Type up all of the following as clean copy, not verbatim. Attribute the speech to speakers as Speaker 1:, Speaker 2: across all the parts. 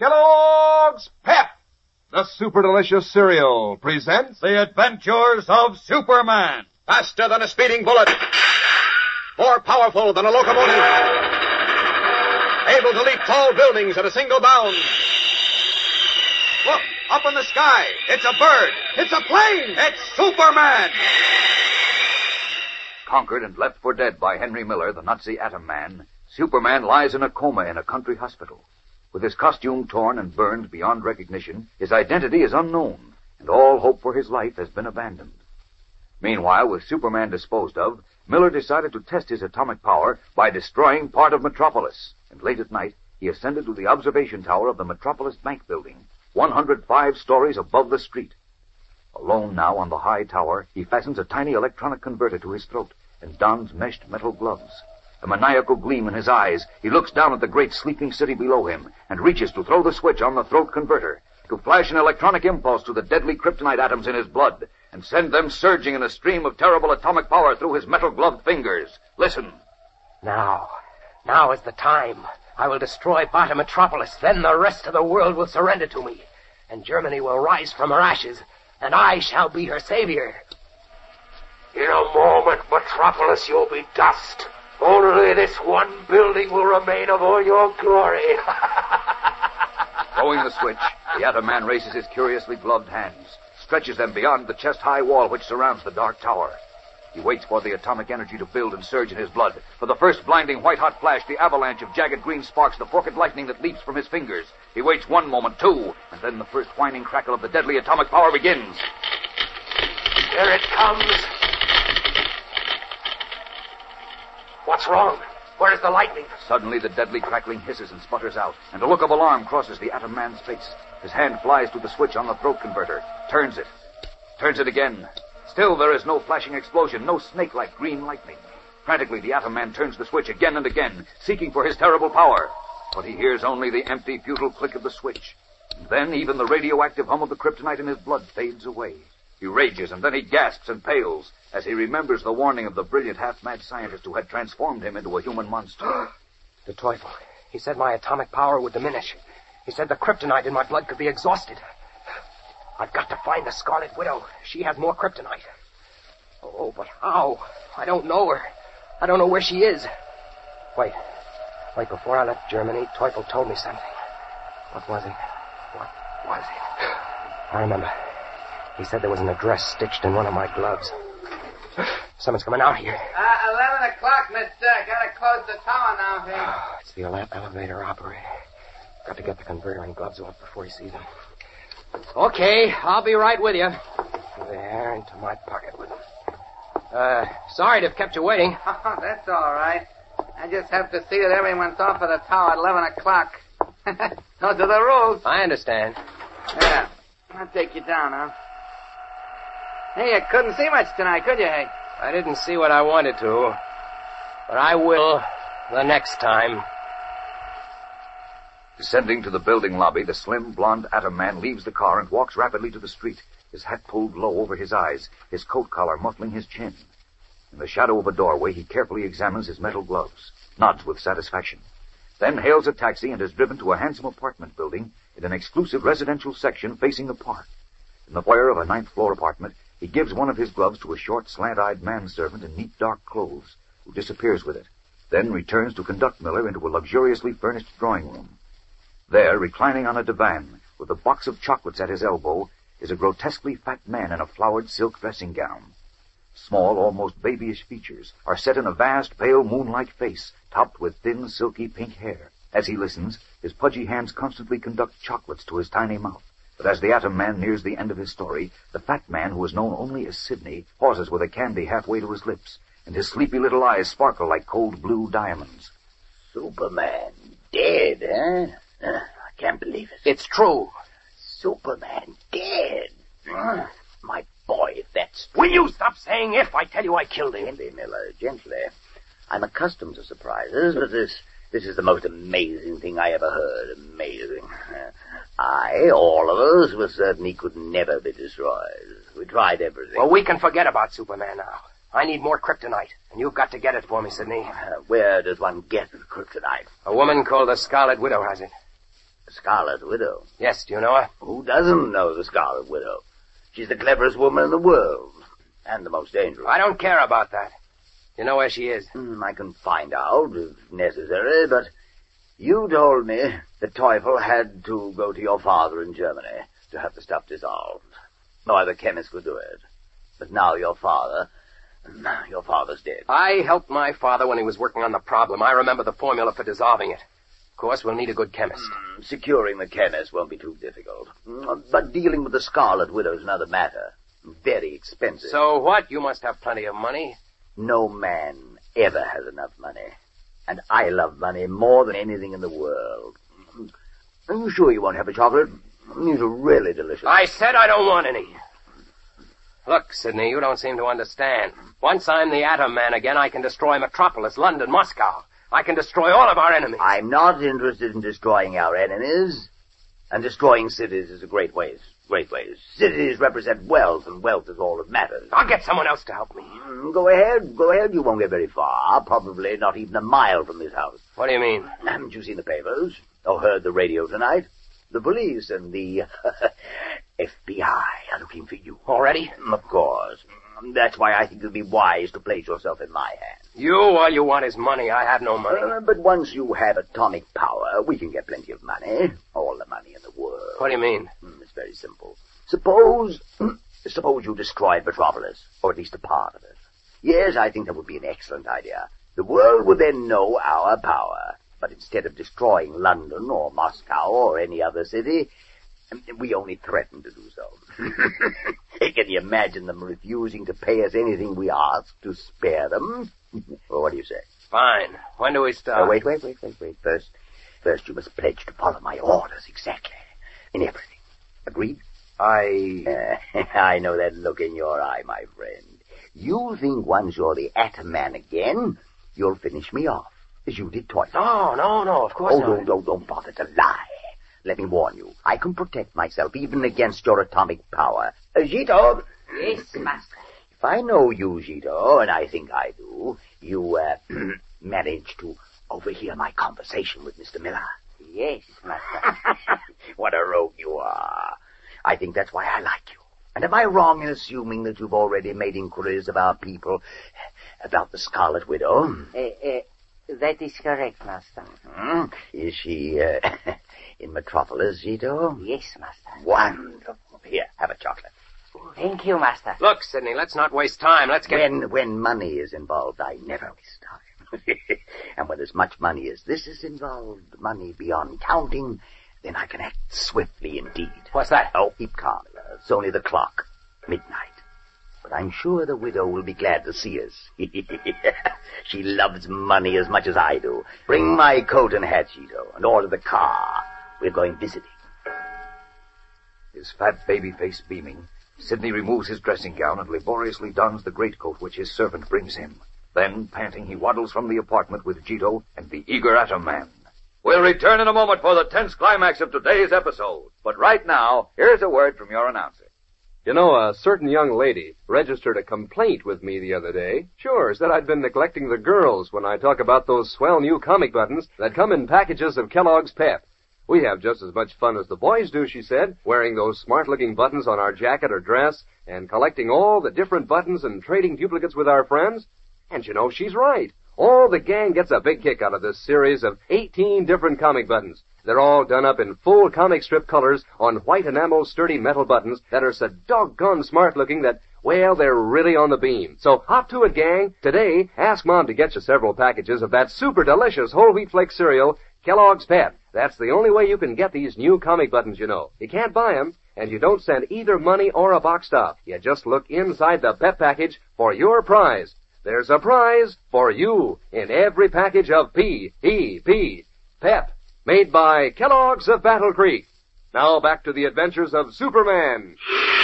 Speaker 1: Kellogg's Pep, the super delicious cereal, presents
Speaker 2: The Adventures of Superman.
Speaker 3: Faster than a speeding bullet. More powerful than a locomotive. Able to leap tall buildings at a single bound. Look, up in the sky. It's a bird. It's a plane. It's Superman.
Speaker 4: Conquered and left for dead by Henry Miller, the Nazi Atom Man, Superman lies in a coma in a country hospital. With his costume torn and burned beyond recognition, his identity is unknown, and all hope for his life has been abandoned. Meanwhile, with Superman disposed of, Miller decided to test his atomic power by destroying part of Metropolis, and late at night, he ascended to the observation tower of the Metropolis Bank Building, 105 stories above the street. Alone now on the high tower, he fastens a tiny electronic converter to his throat and dons meshed metal gloves. A maniacal gleam in his eyes, he looks down at the great sleeping city below him and reaches to throw the switch on the throat converter, to flash an electronic impulse to the deadly kryptonite atoms in his blood and send them surging in a stream of terrible atomic power through his metal-gloved fingers. Listen.
Speaker 5: Now is the time. I will destroy part of Metropolis. Then the rest of the world will surrender to me, and Germany will rise from her ashes, and I shall be her savior. In a moment, Metropolis, you'll be dust. Only this one building will remain of all your glory.
Speaker 4: Throwing the switch, the Atom Man raises his curiously gloved hands, stretches them beyond the chest-high wall which surrounds the dark tower. He waits for the atomic energy to build and surge in his blood. For the first blinding white-hot flash, the avalanche of jagged green sparks, the forked lightning that leaps from his fingers. He waits one moment, two, and then the first whining crackle of the deadly atomic power begins.
Speaker 5: Here it comes. What's wrong? Where is the lightning?
Speaker 4: Suddenly, the deadly crackling hisses and sputters out, and a look of alarm crosses the Atom Man's face. His hand flies to the switch on the throat converter, turns it again. Still, there is no flashing explosion, no snake-like green lightning. Frantically, the Atom Man turns the switch again and again, seeking for his terrible power. But he hears only the empty, futile click of the switch. And then even the radioactive hum of the kryptonite in his blood fades away. He rages, and then he gasps and pales as he remembers the warning of the brilliant, half-mad scientist who had transformed him into a human monster.
Speaker 5: The Teufel. He said my atomic power would diminish. He said the kryptonite in my blood could be exhausted. I've got to find the Scarlet Widow. She has more kryptonite. Oh, but how? I don't know her. I don't know where she is. Wait, before I left Germany, Teufel told me something. What was it? I remember. He said there was an address stitched in one of my gloves. Someone's coming out here.
Speaker 6: 11 o'clock, mister. Gotta close the tower now, here.
Speaker 5: Oh, it's the elevator operator. Got to get the converter and gloves off before he sees them. Okay, I'll be right with you. There, into my pocket with them. Sorry to have kept you waiting.
Speaker 6: Oh, that's all right. I just have to see that everyone's off of the tower at 11 o'clock. Those are the rules.
Speaker 5: I understand.
Speaker 6: Yeah, I'll take you down, huh? Hey, you couldn't see much tonight, could you, Hank?
Speaker 5: I didn't see what I wanted to, but I will the next time.
Speaker 4: Descending to the building lobby, the slim, blonde Atom Man leaves the car and walks rapidly to the street, his hat pulled low over his eyes, his coat collar muffling his chin. In the shadow of a doorway, he carefully examines his metal gloves, nods with satisfaction, then hails a taxi and is driven to a handsome apartment building in an exclusive residential section facing the park. In the foyer of a 9th-floor apartment, he gives one of his gloves to a short, slant-eyed manservant in neat, dark clothes, who disappears with it, then returns to conduct Miller into a luxuriously furnished drawing room. There, reclining on a divan, with a box of chocolates at his elbow, is a grotesquely fat man in a flowered silk dressing gown. Small, almost babyish features are set in a vast, pale, moon-like face, topped with thin, silky pink hair. As he listens, his pudgy hands constantly conduct chocolates to his tiny mouth. But as the Atom Man nears the end of his story, the fat man, who is known only as Sidney, pauses with a candy halfway to his lips, and his sleepy little eyes sparkle like cold blue diamonds.
Speaker 7: Superman dead, eh? I can't believe it.
Speaker 5: It's true.
Speaker 7: Superman dead. My boy, if that's...
Speaker 5: Will you stop saying if? I tell you I killed him.
Speaker 7: Gently, Miller, gently. I'm accustomed to surprises, but this is the most amazing thing I ever heard. Amazing. All of us, were certain he could never be destroyed. We tried everything.
Speaker 5: Well, we can forget about Superman now. I need more kryptonite, and you've got to get it for me, Sidney.
Speaker 7: Where does one get kryptonite?
Speaker 5: A woman called the Scarlet Widow has it.
Speaker 7: The Scarlet Widow.
Speaker 5: Yes, do you know her?
Speaker 7: Who doesn't know the Scarlet Widow? She's the cleverest woman in the world. And the most dangerous.
Speaker 5: I don't care about that. You know where she is?
Speaker 7: I can find out if necessary, but you told me that Teufel had to go to your father in Germany to have the stuff dissolved. No other chemist could do it. But now your father's dead.
Speaker 5: I helped my father when he was working on the problem. I remember the formula for dissolving it. Of course, we'll need a good chemist.
Speaker 7: Securing the chemist won't be too difficult. But dealing with the Scarlet Widow is another matter. Very expensive.
Speaker 5: So what? You must have plenty of money.
Speaker 7: No man ever has enough money. And I love money more than anything in the world. Are you sure you won't have a chocolate? These are really delicious.
Speaker 5: I said I don't want any. Look, Sidney, you don't seem to understand. Once I'm the Atom Man again, I can destroy Metropolis, London, Moscow. I can destroy all of our enemies.
Speaker 7: I'm not interested in destroying our enemies. And destroying cities is a great ways. Cities represent wealth, and wealth is all that matters.
Speaker 5: I'll get someone else to help me.
Speaker 7: Go ahead. You won't get very far. Probably not even a mile from this house.
Speaker 5: What do you mean?
Speaker 7: Haven't you seen the papers? Or heard the radio tonight? The police and the FBI are looking for you.
Speaker 5: Already?
Speaker 7: Of course. That's why I think it would be wise to place yourself in my hands.
Speaker 5: All you want is money. I have no money.
Speaker 7: But once you have atomic power, we can get plenty of money. All the money in the world.
Speaker 5: What do you mean?
Speaker 7: It's very simple. Suppose you destroyed Metropolis, or at least a part of it. Yes, I think that would be an excellent idea. The world would then know our power. But instead of destroying London or Moscow or any other city, we only threaten to do so. Can you imagine them refusing to pay us anything we ask to spare them? Well, what do you say?
Speaker 5: Fine. When do we start?
Speaker 7: Wait. First you must pledge to follow my orders exactly. In everything. Agreed? I know that look in your eye, my friend. You think once you're the Atom Man again, you'll finish me off, as you did twice.
Speaker 5: No, of course not.
Speaker 7: Don't bother to lie. Let me warn you, I can protect myself even against your atomic power. Gito!
Speaker 6: Yes, master.
Speaker 7: If I know you, Gito, and I think I do, you, managed to overhear my conversation with Mr. Miller.
Speaker 6: Yes, master.
Speaker 7: What a rogue you are. I think that's why I like you. And am I wrong in assuming that you've already made inquiries of our people about the Scarlet Widow?
Speaker 6: That is correct, master.
Speaker 7: Is she, in Metropolis, Gito?
Speaker 6: Yes, master.
Speaker 7: Wonderful. Here, have a chocolate.
Speaker 6: Thank you, master.
Speaker 5: Look, Sidney, let's not waste time. Let's get...
Speaker 7: When money is involved, I never waste time. And when as much money as this is involved, money beyond counting, then I can act swiftly indeed.
Speaker 5: What's that?
Speaker 7: Oh, keep calm. It's only the clock. Midnight. But I'm sure the widow will be glad to see us. She loves money as much as I do. Bring my coat and hat, Gito, and order the car. We're going visiting.
Speaker 4: His fat baby face beaming, Sidney removes his dressing gown and laboriously dons the greatcoat which his servant brings him. Then, panting, he waddles from the apartment with Gito and the eager Atom Man.
Speaker 2: We'll return in a moment for the tense climax of today's episode. But right now, here's a word from your announcer.
Speaker 1: You know, a certain young lady registered a complaint with me the other day. Sure, said I'd been neglecting the girls when I talk about those swell new comic buttons that come in packages of Kellogg's Pep. We have just as much fun as the boys do, she said, wearing those smart-looking buttons on our jacket or dress and collecting all the different buttons and trading duplicates with our friends. And you know, she's right. All the gang gets a big kick out of this series of 18 different comic buttons. They're all done up in full comic strip colors on white enamel sturdy metal buttons that are so doggone smart looking that, well, they're really on the beam. So hop to it, gang. Today, ask Mom to get you several packages of that super delicious whole wheat flake cereal, Kellogg's Pep. That's the only way you can get these new comic buttons, you know. You can't buy them, and you don't send either money or a box top. You just look inside the Pep package for your prize. There's a prize for you in every package of P.E.P. Pep, made by Kellogg's of Battle Creek. Now back to the adventures of Superman.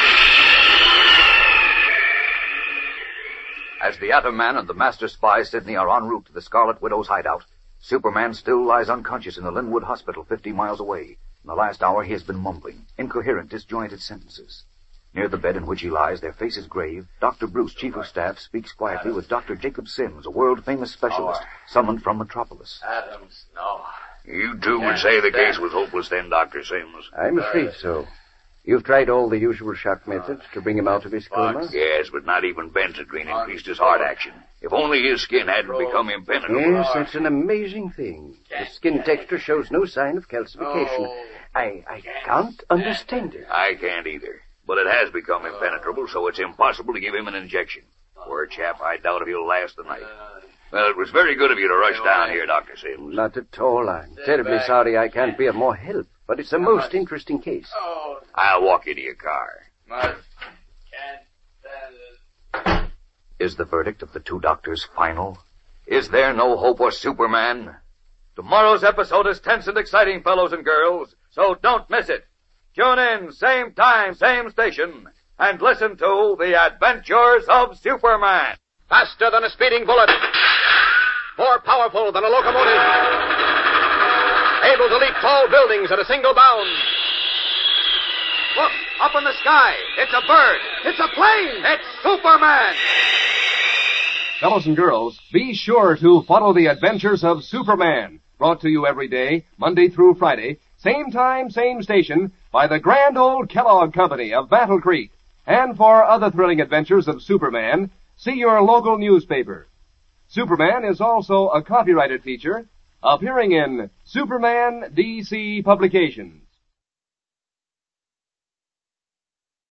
Speaker 4: As the Atom Man and the Master Spy, Sidney, are en route to the Scarlet Widow's hideout, Superman still lies unconscious in the Linwood Hospital 50 miles away. In the last hour, he has been mumbling incoherent, disjointed sentences. Near the bed in which he lies, their faces grave, Dr. Bruce, Chief of Staff, speaks quietly with Dr. Jacob Sims, a world-famous specialist, summoned from Metropolis.
Speaker 3: Adams, no.
Speaker 4: You too would say the case was hopeless then, Dr. Sims.
Speaker 8: I'm afraid so. You've tried all the usual shock methods to bring him out of his coma?
Speaker 4: Yes, but not even benzodrine increased his heart action. If only his skin hadn't become impenetrable.
Speaker 8: Yes, that's an amazing thing. The skin texture shows no sign of calcification. I can't understand it.
Speaker 4: I can't either. But it has become impenetrable, so it's impossible to give him an injection. Poor chap, I doubt if he'll last the night. Well, it was very good of you to rush down here, Dr. Sims.
Speaker 8: Not at all. I'm terribly sorry I can't be of more help. But it's a most interesting case.
Speaker 4: I'll walk you to your car. Is the verdict of the two doctors final? Is there no hope for Superman?
Speaker 2: Tomorrow's episode is tense and exciting, fellows and girls, so don't miss it. Tune in, same time, same station, and listen to The Adventures of Superman.
Speaker 3: Faster than a speeding bullet. More powerful than a locomotive. Able to leap tall buildings at a single bound.
Speaker 2: Look, up in the sky. It's a bird. It's a plane. It's Superman.
Speaker 1: Fellows and girls, be sure to follow The Adventures of Superman, brought to you every day, Monday through Friday, same time, same station, by the grand old Kellogg Company of Battle Creek. And for other thrilling adventures of Superman, see your local newspaper. Superman is also a copyrighted feature appearing in Superman DC Publications.